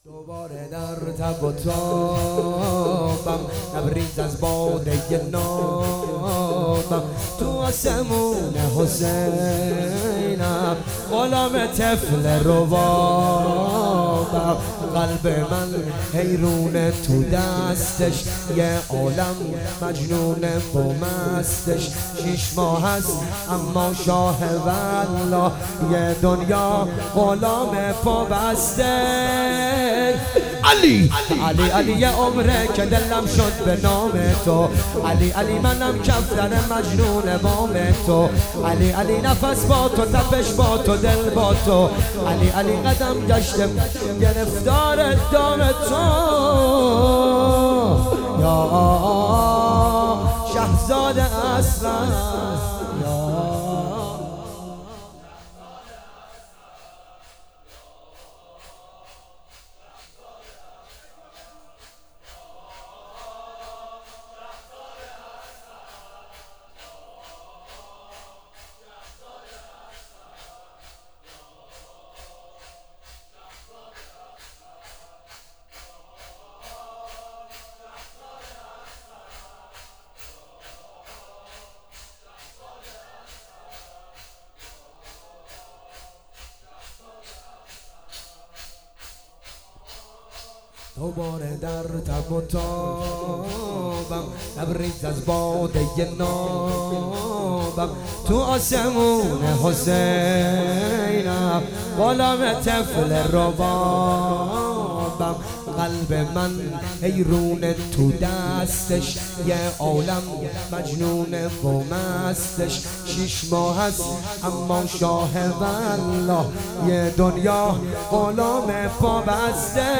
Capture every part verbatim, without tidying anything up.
دوباره در تب و تابم نبریز از باده نابم تو آسمون حسینم غلام طفل ربابم قلب من حیرون تو دستش یه عالم مجنون و مستش شیش ماه هست اما شاه والله یه دنیا غلام پا بسته علی علی علی یه عمره که دلم شد به نام تو علی علی منم کفتر مجنون بام تو علی علی نفس با تو تپش با تو دل با تو علی علی قدم گشتم گرفتار دام تو یا شهزاده اصلا دوباره در تب و تابم نبریز از باده نابم تو آسمون حسینم غلام طفل ربابم قلب من حیرون تو دستش یه عالم مجنون و مستش شیش ماه هست اما شاه والله یه دنیا غلام پا بسته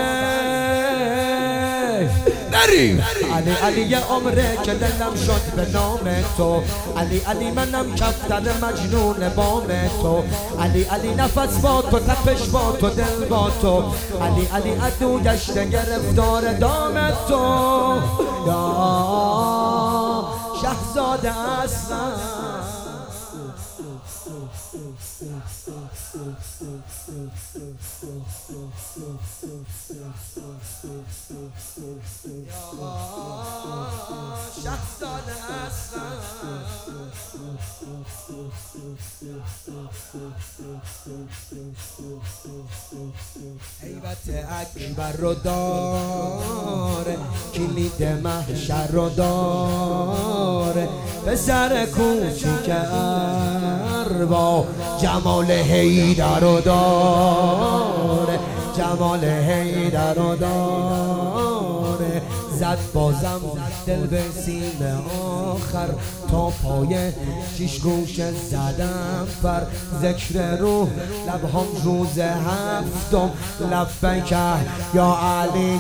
بریم علی علی یه عمره که دلم شد به نام تو علی علی منم کفتر مجنون بام تو علی علی نفس با تو تپش با تو دل با تو علی علی عدو گشته گرفتار دام تو یا شهزاده اصلا شهزاده اصلا هیبت اکبر رو داره کلید محشر رو داره پسر کوچیک اربا جمال حیدر رو داره جمال حیدر رو داره زد بازم دل به سیم آخر تا پای شیش گوشه زدم پر ذکر روح لبهام روز هفتم لبیک یا علی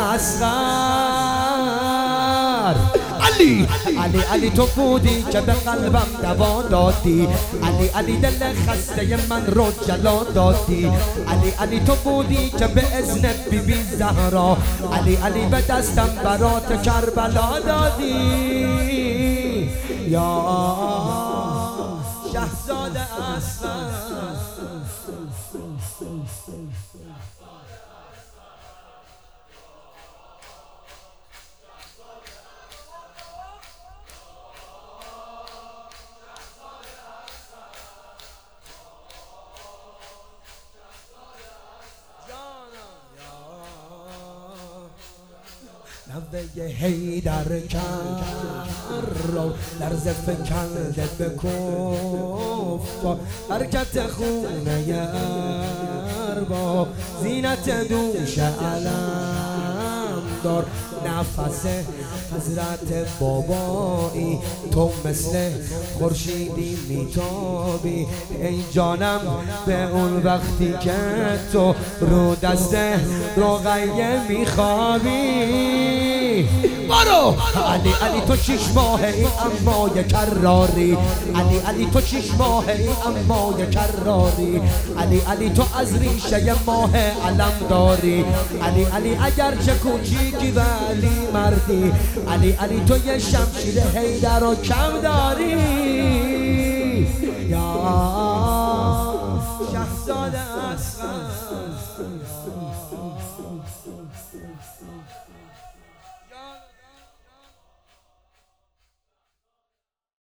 اصغر علی علی علی تو بودی که به قلبم دوا دادی علی علی دل خسته من رو جلا دادی علی علی تو بودی که به اذن بی بی زهرا علی علی به دستم برات کربلا دادی یا شهزاده اصلا نوه حیدر کرم لرز فکنده به کفا حرکت خونه اربا زینت دوش علم دار نفس حضرت بابایی تو مثل خورشیدی میتابی ای جانم به اون وقتی که تو رو دست رقیه میخوابی برو علی علی تو شیش ماهه ای اما یه کراری علی علی تو شیش ماهه ای اما یه کراری علی علی تو از ریشه ماه علم داری علی علی اگر چه کوچیکی ولی مردی علی علی تو یه شمشیر حیدر و کم داری یا شهزاده اصغر